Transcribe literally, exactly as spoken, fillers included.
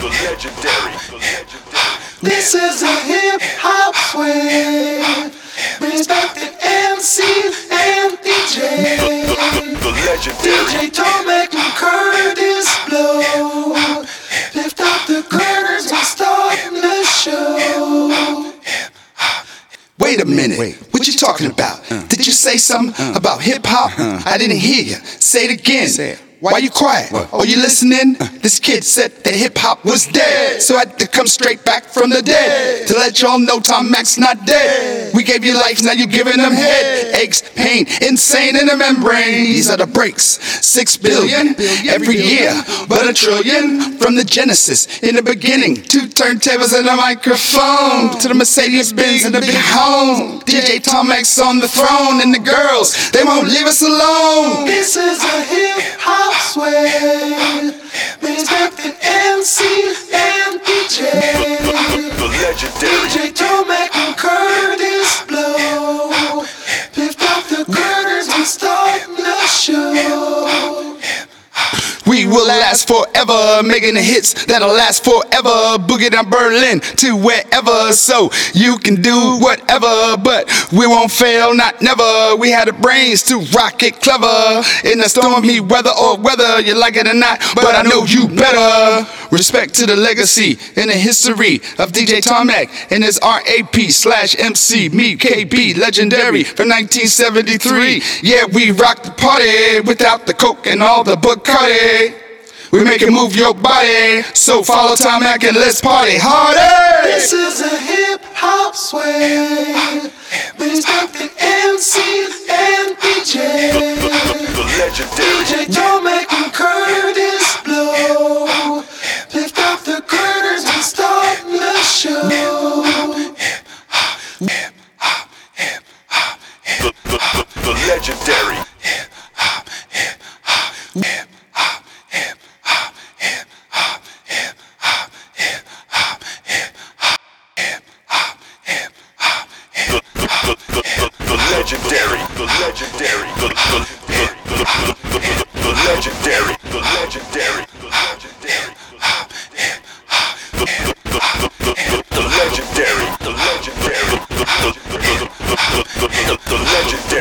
the legendary, the legendary. This is a hip hop swing. Respected M Cs and D Js. The, the, the legendary. D J Tomac and Curtis Blow. Lift up the curtains and start the show. Wait a minute, Wait. what you talking about? Uh, Did you say something uh, about hip-hop? Uh, I didn't hear you. Say it again. Say it. Why you quiet? What? Oh, you listening? Uh, this kid said that hip-hop was dead, so I had to come straight back from the dead to let y'all know Tomac's not dead. We gave you life, now you giving them head aches, pain, insane in the membrane. These are the breaks. Six billion every year, but a trillion from the Genesis. In the beginning, two turntables and a microphone to the Mercedes-Benz and the big home. D J Tomac's on the throne, and the girls, they won't leave us alone. This is a hip-hop sway. Respected M Cs and D Js. The, the legendary. D J Tomac and Curtis Blow. Lift up the curtains and start the show. We will last forever, making the hits that'll last forever. Boogie down Berlin to wherever, so you can do whatever, but we won't fail, not never. We had the brains to rock it clever in the stormy weather or whether you like it or not, but I know you better. Respect to the legacy and the history of D J Tomac and his R A P slash M C, me, K B, legendary from nineteen seventy-three. Yeah, we rock the party without the coke and all the Bacardi. We make it move your body, so follow Tomac and let's party harder. This is a hip hop sway. Respected M Cs and D Js. The, the, the legendary. D J Tomac and Curtis Blow. Lift up the curtains and start the show. The, the, the, the legendary. Legendary, the legendary, the, the, the, the, the, the, the legendary, the legendary, the legendary.